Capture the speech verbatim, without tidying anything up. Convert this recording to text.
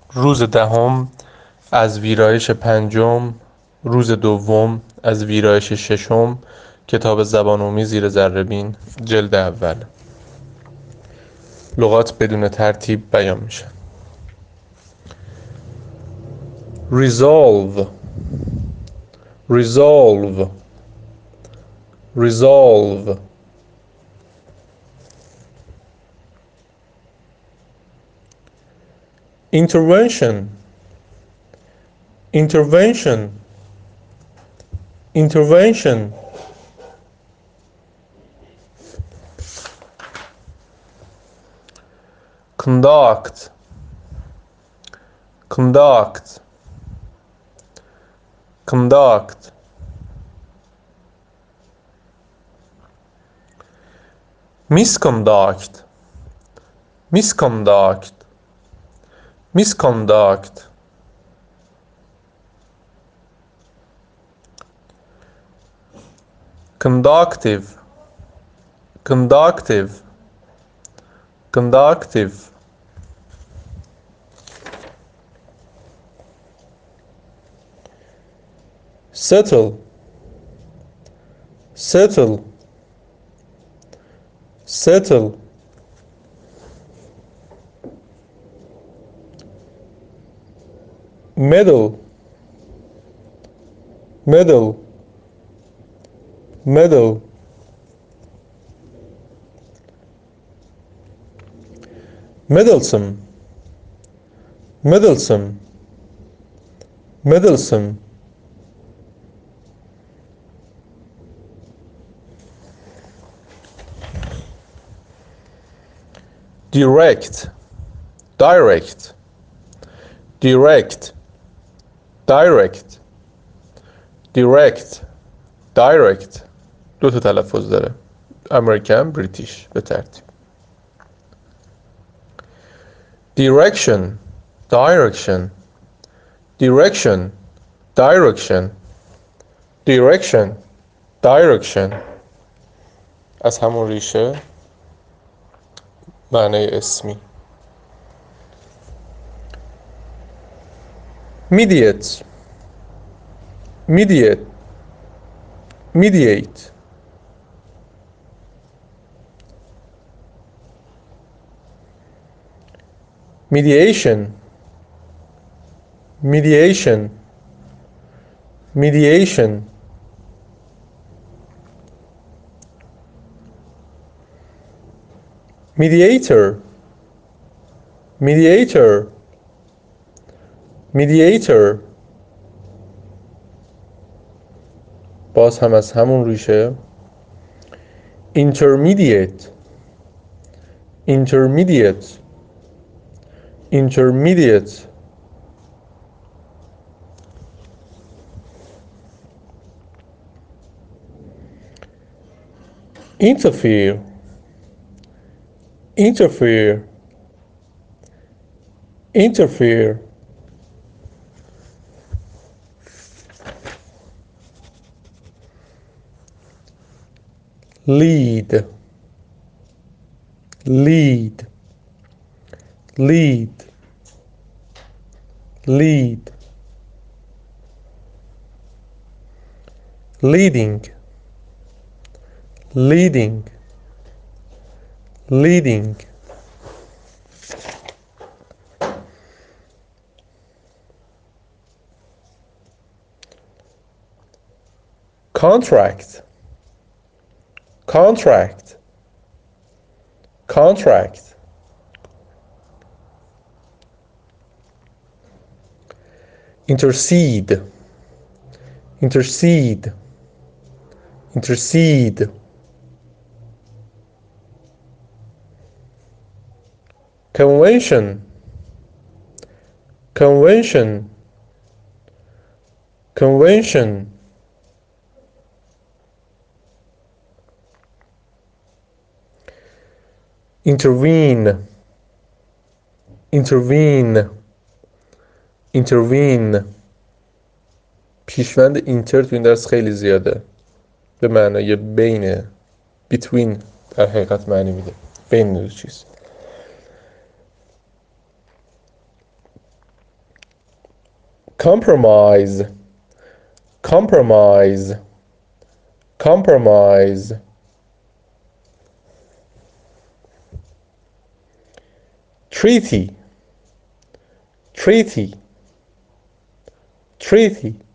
روز دهم از ویرایش پنجم، روز دوم از ویرایش ششم، کتاب زبان‌آموزی زیر ذره‌بین، جلد اول. لغات بدون ترتیب بیان میشن. resolve resolve resolve intervention intervention intervention conduct conduct conduct misconduct misconduct misconduct conductive conductive conductive settle settle settle middle middle middle middlesome middlesome middlesome direct direct direct direct direct direct دو تا تلفظ داره، امریکن بریتیش به ترتیب. direction direction direction direction direction direction از همون ریشه معنی اسمی. mediate mediate mediate mediation mediation mediation mediator mediator mediator باز هم از همون ریشه. intermediate intermediate intermediate interfere interfere interfere lead lead lead lead leading leading leading contract contract contract intercede intercede intercede convention convention convention intervene intervene intervene پیشوند اینتر تو این درس خیلی زیاده، به معنای بین، between در حقیقت معنی میده، بین دو چیز. compromise compromise compromise treaty treaty treaty